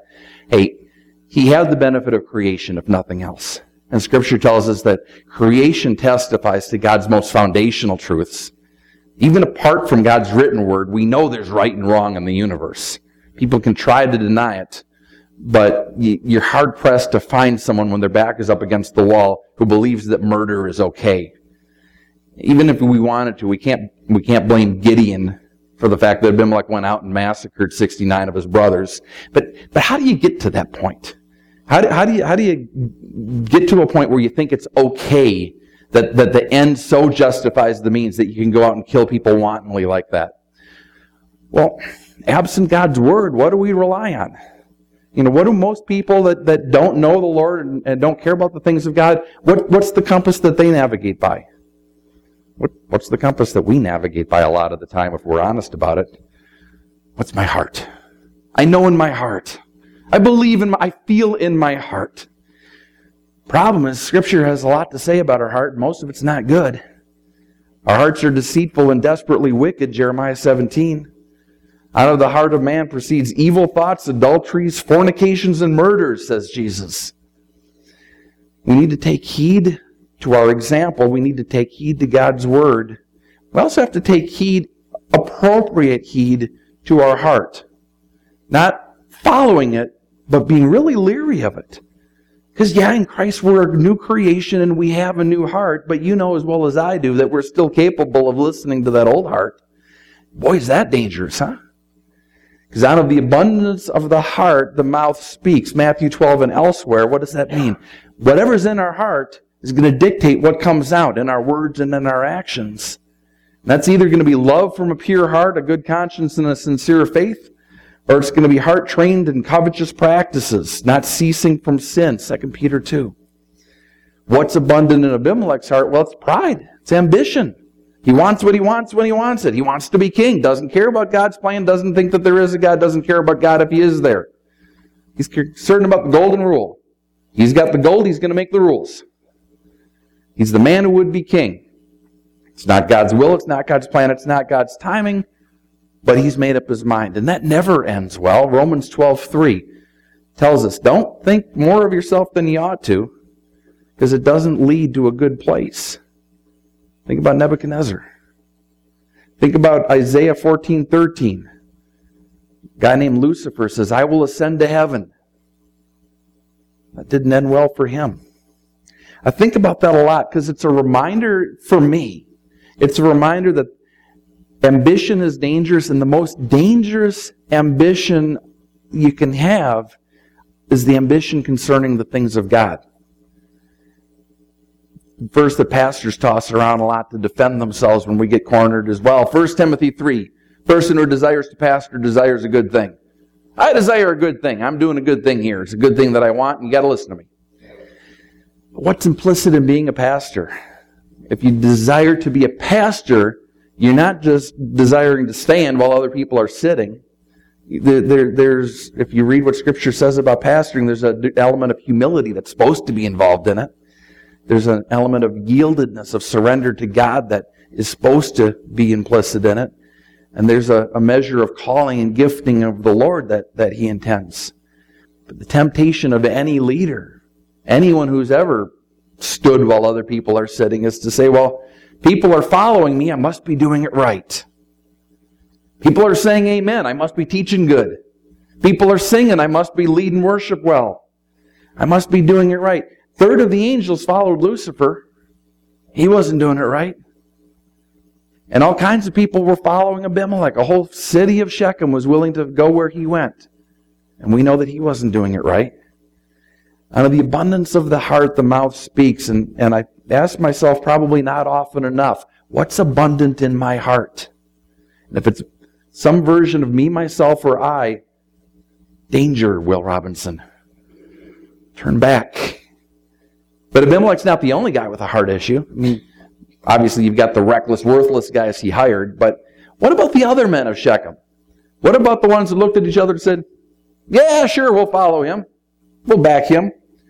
he had the benefit of creation, if nothing else. And Scripture tells us that creation testifies to God's most foundational truths. Even apart from God's written Word, we know there's right and wrong in the universe. People can try to deny it, but you're hard-pressed to find someone when their back is up against the wall who believes that murder is okay. Even if we wanted to, we can't blame Gideon for the fact that Abimelech went out and massacred 69 of his brothers. But how do you get to that point? How do you get to a point where you think it's okay that the end so justifies the means that you can go out and kill people wantonly like that? Well, absent God's Word, what do we rely on? What do most people that don't know the Lord and don't care about the things of God, what's the compass that they navigate by? What's the compass that we navigate by a lot of the time, if we're honest about it? What's my heart? I know in my heart. I believe I feel in my heart. Problem is, Scripture has a lot to say about our heart, and most of it's not good. Our hearts are deceitful and desperately wicked, Jeremiah 17. Out of the heart of man proceeds evil thoughts, adulteries, fornications, and murders, says Jesus. We need to take heed to our example. We need to take heed to God's Word. We also have to take heed, appropriate heed, to our heart. Not following it, but being really leery of it. Because in Christ we're a new creation and we have a new heart, but you know as well as I do that we're still capable of listening to that old heart. Boy, is that dangerous, huh? Because out of the abundance of the heart, the mouth speaks. Matthew 12 and elsewhere, what does that mean? Whatever's in our heart is going to dictate what comes out in our words and in our actions. And that's either going to be love from a pure heart, a good conscience, and a sincere faith, or it's going to be heart trained in covetous practices, not ceasing from sin, 2 Peter 2. What's abundant in Abimelech's heart? Well, it's pride. It's ambition. He wants what he wants when he wants it. He wants to be king. Doesn't care about God's plan. Doesn't think that there is a God. Doesn't care about God if he is there. He's certain about the golden rule. He's got the gold, he's going to make the rules. He's the man who would be king. It's not God's will, it's not God's plan, it's not God's timing, but he's made up his mind. And that never ends well. Romans 12:3 tells us, don't think more of yourself than you ought to, because it doesn't lead to a good place. Think about Nebuchadnezzar. Think about Isaiah 14:13. A guy named Lucifer says, I will ascend to heaven. That didn't end well for him. I think about that a lot because it's a reminder for me. It's a reminder that ambition is dangerous, and the most dangerous ambition you can have is the ambition concerning the things of God. Verse that pastors toss around a lot to defend themselves when we get cornered as well. 1 Timothy 3. Person who desires to pastor desires a good thing. I desire a good thing. I'm doing a good thing here. It's a good thing that I want, and you got to listen to me. What's implicit in being a pastor? If you desire to be a pastor, you're not just desiring to stand while other people are sitting. There's, if you read what Scripture says about pastoring, there's an element of humility that's supposed to be involved in it. There's an element of yieldedness, of surrender to God that is supposed to be implicit in it. And there's a measure of calling and gifting of the Lord that He intends. But the temptation of any leader, anyone who's ever stood while other people are sitting, is to say, well, people are following me, I must be doing it right. People are saying amen, I must be teaching good. People are singing, I must be leading worship well. I must be doing it right. A third of the angels followed Lucifer. He wasn't doing it right. And all kinds of people were following Abimelech. A whole city of Shechem was willing to go where he went. And we know that he wasn't doing it right. Out of the abundance of the heart, the mouth speaks. And I ask myself, probably not often enough, what's abundant in my heart? And if it's some version of me, myself, or I, danger, Will Robinson. Turn back. But Abimelech's not the only guy with a heart issue. I mean, obviously, you've got the reckless, worthless guys he hired, but what about the other men of Shechem? What about the ones that looked at each other and said, yeah, sure, we'll follow him. We'll back him.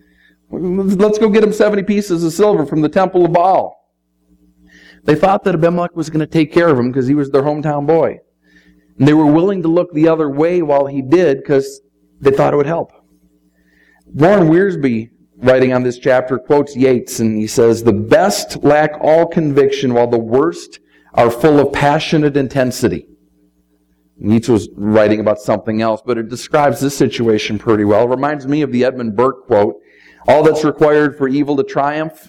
Let's go get him 70 pieces of silver from the temple of Baal. They thought that Abimelech was going to take care of him because he was their hometown boy. And they were willing to look the other way while he did because they thought it would help. Warren Wiersbe, writing on this chapter, quotes Yeats, and he says, the best lack all conviction while the worst are full of passionate intensity. Yeats was writing about something else, but it describes this situation pretty well. It reminds me of the Edmund Burke quote, all that's required for evil to triumph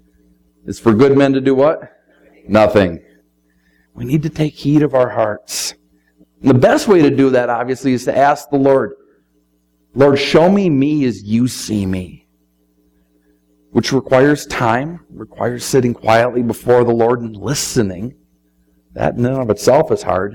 is for good men to do what? Nothing. We need to take heed of our hearts. And the best way to do that, obviously, is to ask the Lord, Lord, show me as you see me. Which requires time, requires sitting quietly before the Lord and listening. That in and of itself is hard.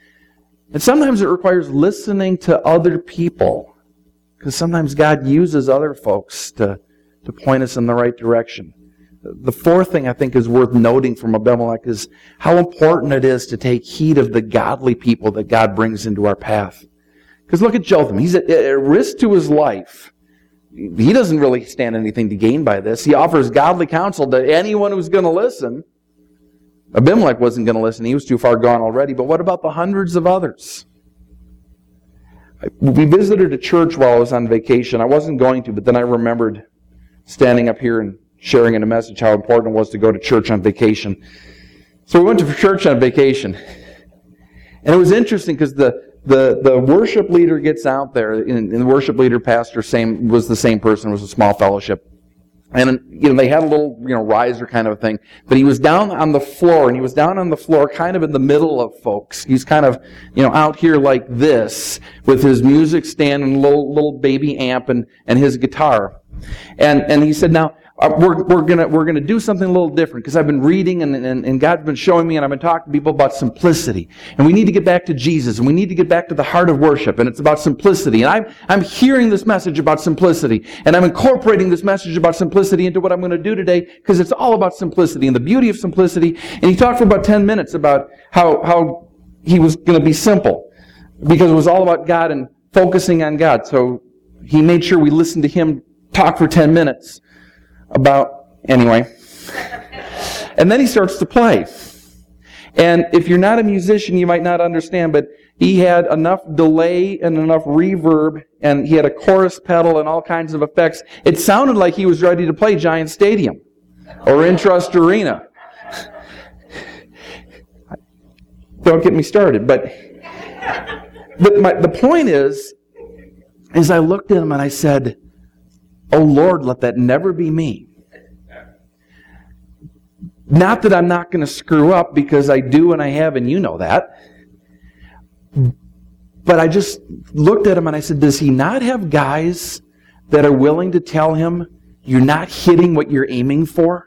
And sometimes it requires listening to other people. Because sometimes God uses other folks to point us in the right direction. The fourth thing I think is worth noting from Abimelech is how important it is to take heed of the godly people that God brings into our path. Because look at Jotham. He's at risk to his life. He doesn't really stand anything to gain by this. He offers godly counsel to anyone who's going to listen. Abimelech wasn't going to listen. He was too far gone already. But what about the hundreds of others? We visited a church while I was on vacation. I wasn't going to, but then I remembered standing up here and sharing in a message how important it was to go to church on vacation. So we went to church on vacation. And it was interesting because the worship leader gets out there, and the worship leader pastor was the same person. It was a small fellowship. And they had a little riser kind of a thing. But he was down on the floor, and he was down on the floor kind of in the middle of folks. He's kind of out here like this with his music stand and little baby amp and his guitar. And he said, now we're gonna do something a little different because I've been reading and God's been showing me and I've been talking to people about simplicity, and we need to get back to Jesus, and we need to get back to the heart of worship, and it's about simplicity. And I'm hearing this message about simplicity, and I'm incorporating this message about simplicity into what I'm going to do today because it's all about simplicity and the beauty of simplicity. And he talked for about 10 minutes about how he was going to be simple because it was all about God and focusing on God. So he made sure we listened to him talk for 10 minutes anyway. And then he starts to play. And if you're not a musician, you might not understand, but he had enough delay and enough reverb, and he had a chorus pedal and all kinds of effects. It sounded like he was ready to play Giant Stadium or Intrust Arena. Don't get me started, but the point is I looked at him and I said, "Oh Lord, let that never be me." Not that I'm not going to screw up, because I do and I have, and you know that. But I just looked at him and I said, does he not have guys that are willing to tell him, you're not hitting what you're aiming for?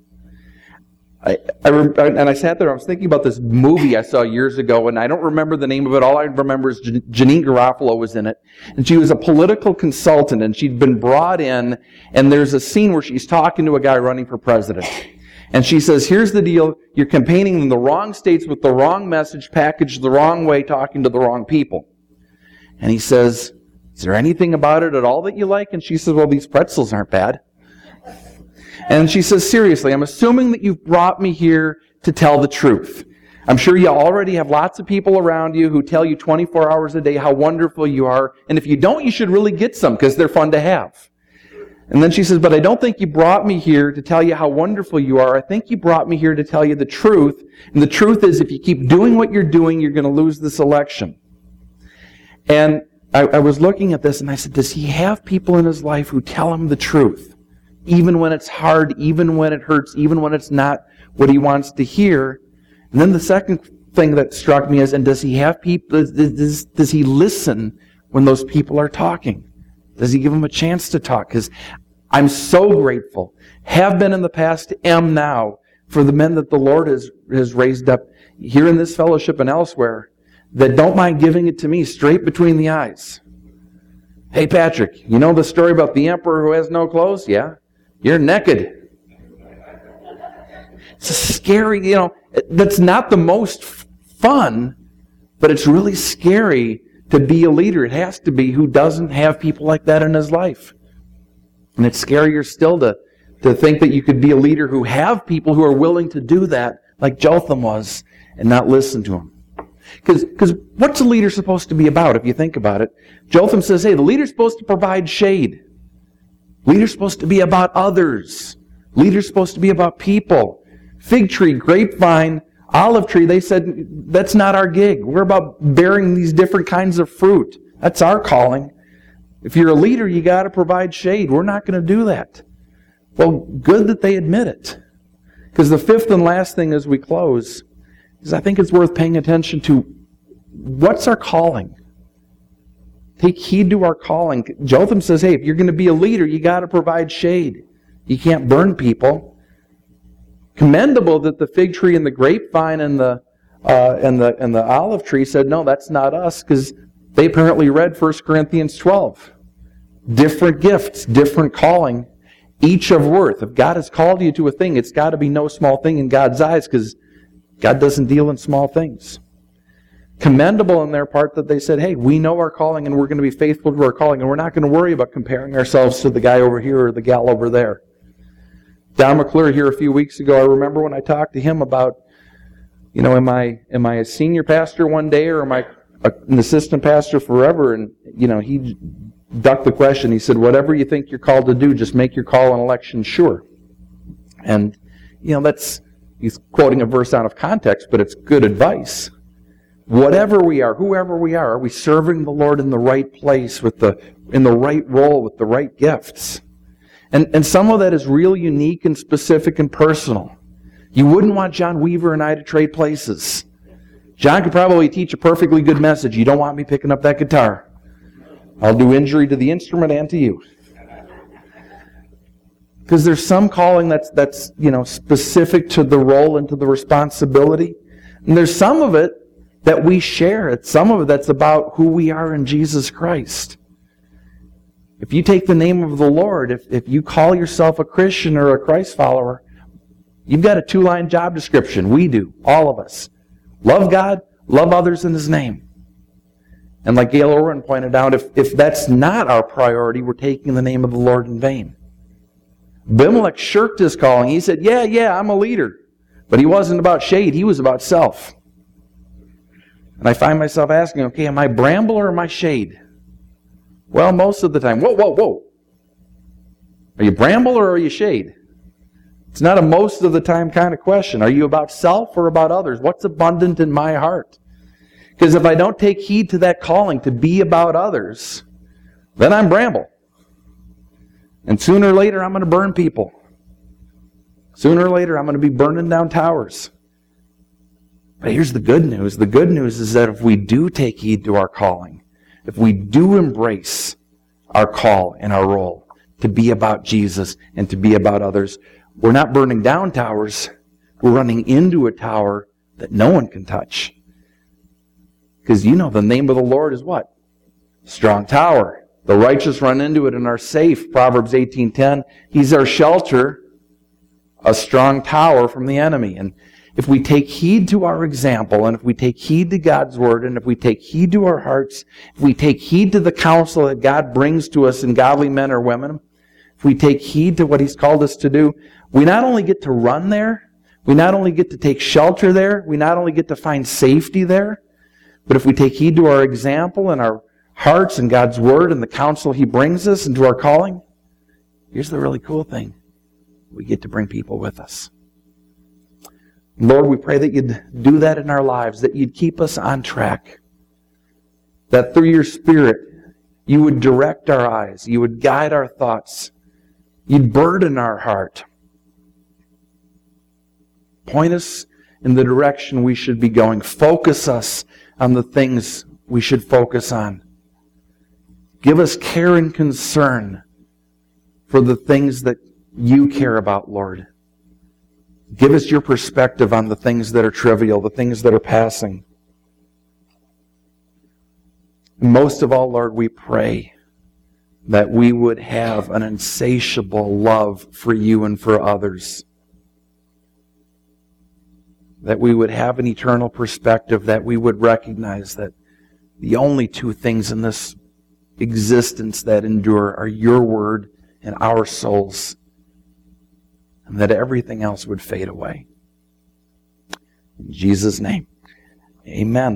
And I sat there, I was thinking about this movie I saw years ago, and I don't remember the name of it. All I remember is Janine Garofalo was in it. And she was a political consultant, and she'd been brought in, and there's a scene where she's talking to a guy running for president. And she says, here's the deal, you're campaigning in the wrong states with the wrong message, packaged the wrong way, talking to the wrong people. And he says, is there anything about it at all that you like? And she says, well, these pretzels aren't bad. And she says, seriously, I'm assuming that you've brought me here to tell the truth. I'm sure you already have lots of people around you who tell you 24 hours a day how wonderful you are. And if you don't, you should really get some, because they're fun to have. And then she says, but I don't think you brought me here to tell you how wonderful you are. I think you brought me here to tell you the truth. And the truth is, if you keep doing what you're doing, you're going to lose this election. And I was looking at this and I said, does he have people in his life who tell him the truth? Even when it's hard, even when it hurts, even when it's not what he wants to hear. And then the second thing that struck me is, and does he have people, does he listen when those people are talking? Does he give them a chance to talk? Because I'm so grateful, have been in the past, am now, for the men that the Lord has raised up here in this fellowship and elsewhere that don't mind giving it to me straight between the eyes. Hey, Patrick, you know the story about the emperor who has no clothes? Yeah. You're naked. It's a scary, that's not the most fun, but it's really scary to be a leader. It has to be, who doesn't have people like that in his life. And it's scarier still to think that you could be a leader who have people who are willing to do that, like Jotham was, and not listen to him. Because what's a leader supposed to be about, if you think about it? Jotham says, hey, the leader's supposed to provide shade. Leader's supposed to be about others. Leader's supposed to be about people. Fig tree, grapevine, olive tree, they said, that's not our gig. We're about bearing these different kinds of fruit. That's our calling. If you're a leader, you got to provide shade. We're not going to do that. Well, good that they admit it. Because the fifth and last thing as we close is I think it's worth paying attention to what's our calling. Take heed to our calling. Jotham says, hey, if you're going to be a leader, you got to provide shade. You can't burn people. Commendable that the fig tree and the grapevine and the olive tree said, no, that's not us, because they apparently read 1 Corinthians 12. Different gifts, different calling, each of worth. If God has called you to a thing, it's got to be no small thing in God's eyes, because God doesn't deal in small things. Commendable on their part that they said, hey, we know our calling and we're going to be faithful to our calling, and we're not going to worry about comparing ourselves to the guy over here or the gal over there. Don McClure here a few weeks ago, I remember when I talked to him about, am I a senior pastor one day, or am I an assistant pastor forever? And, he ducked the question. He said, whatever you think you're called to do, just make your call on election sure. And, he's quoting a verse out of context, but it's good advice. Whatever we are, whoever we are we serving the Lord in the right place, in the right role, with the right gifts? And some of that is real unique and specific and personal. You wouldn't want John Weaver and I to trade places. John could probably teach a perfectly good message. You don't want me picking up that guitar. I'll do injury to the instrument and to you. Because there's some calling that's specific to the role and to the responsibility. And there's some of it that we share. It's some of it that's about who we are in Jesus Christ. If you take the name of the Lord, if you call yourself a Christian or a Christ follower, you've got a 2-line job description. We do, all of us. Love God, love others in His name. And like Gail Oren pointed out, if that's not our priority, we're taking the name of the Lord in vain. Abimelech shirked his calling. He said, yeah, I'm a leader. But he wasn't about shade. He was about self. And I find myself asking, okay, am I bramble or am I shade? Well, most of the time. Whoa. Are you bramble or are you shade? It's not a most of the time kind of question. Are you about self or about others? What's abundant in my heart? Because if I don't take heed to that calling to be about others, then I'm bramble. And sooner or later, I'm going to burn people. Sooner or later, I'm going to be burning down towers. But here's the good news. The good news is that if we do take heed to our calling, if we do embrace our call and our role to be about Jesus and to be about others, we're not burning down towers. We're running into a tower that no one can touch. Because you know the name of the Lord is what? Strong tower. The righteous run into it and are safe. Proverbs 18:10. He's our shelter, a strong tower from the enemy. And if we take heed to our example, and if we take heed to God's word, and if we take heed to our hearts, if we take heed to the counsel that God brings to us in godly men or women, if we take heed to what He's called us to do, we not only get to run there, we not only get to take shelter there, we not only get to find safety there, but if we take heed to our example and our hearts and God's word and the counsel He brings us into our calling, here's the really cool thing. We get to bring people with us. Lord, we pray that You'd do that in our lives, that You'd keep us on track, that through Your Spirit, You would direct our eyes, You would guide our thoughts, You'd burden our heart. Point us in the direction we should be going. Focus us on the things we should focus on. Give us care and concern for the things that You care about, Lord. Give us Your perspective on the things that are trivial, the things that are passing. And most of all, Lord, we pray that we would have an insatiable love for You and for others. That we would have an eternal perspective, that we would recognize that the only two things in this existence that endure are Your word and our souls, and that everything else would fade away. In Jesus' name, amen.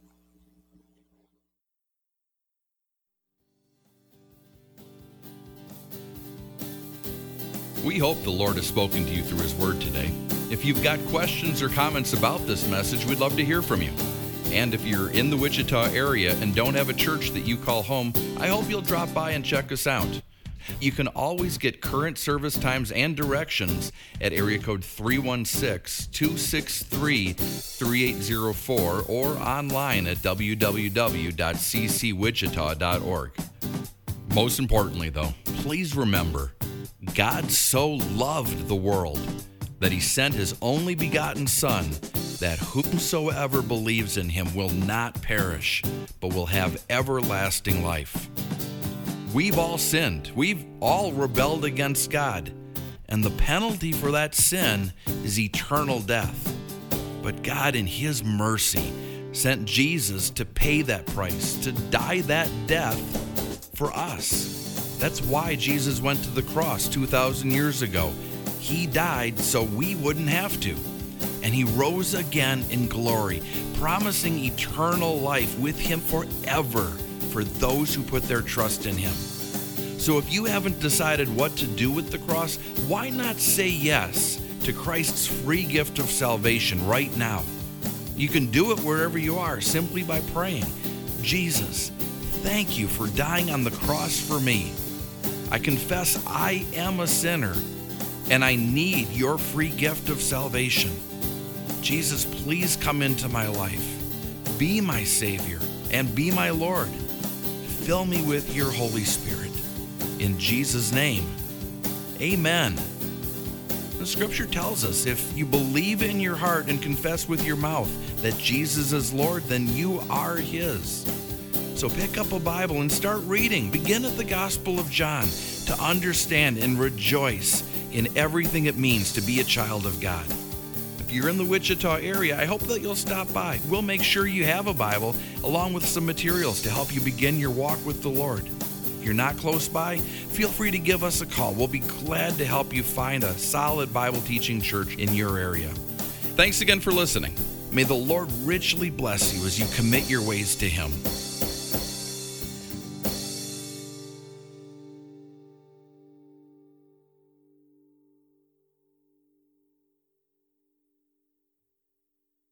We hope the Lord has spoken to you through His Word today. If you've got questions or comments about this message, we'd love to hear from you. And if you're in the Wichita area and don't have a church that you call home, I hope you'll drop by and check us out. You can always get current service times and directions at area code 316-263-3804 or online at www.ccwichita.org. Most importantly, though, please remember, God so loved the world that He sent His only begotten Son, that whomsoever believes in Him will not perish, but will have everlasting life. We've all sinned. We've all rebelled against God. And the penalty for that sin is eternal death. But God, in His mercy, sent Jesus to pay that price, to die that death for us. That's why Jesus went to the cross 2,000 years ago. He died so we wouldn't have to. And He rose again in glory, promising eternal life with Him forever for those who put their trust in Him. So if you haven't decided what to do with the cross, why not say yes to Christ's free gift of salvation right now? You can do it wherever you are simply by praying, Jesus, thank You for dying on the cross for me. I confess I am a sinner and I need Your free gift of salvation. Jesus, please come into my life. Be my Savior and be my Lord. Fill me with Your Holy Spirit. In Jesus' name, amen. The Scripture tells us if you believe in your heart and confess with your mouth that Jesus is Lord, then you are His. So pick up a Bible and start reading. Begin at the Gospel of John to understand and rejoice in everything it means to be a child of God. If you're in the Wichita area, I hope that you'll stop by. We'll make sure you have a Bible along with some materials to help you begin your walk with the Lord. If you're not close by, feel free to give us a call. We'll be glad to help you find a solid Bible teaching church in your area. Thanks again for listening. May the Lord richly bless you as you commit your ways to Him.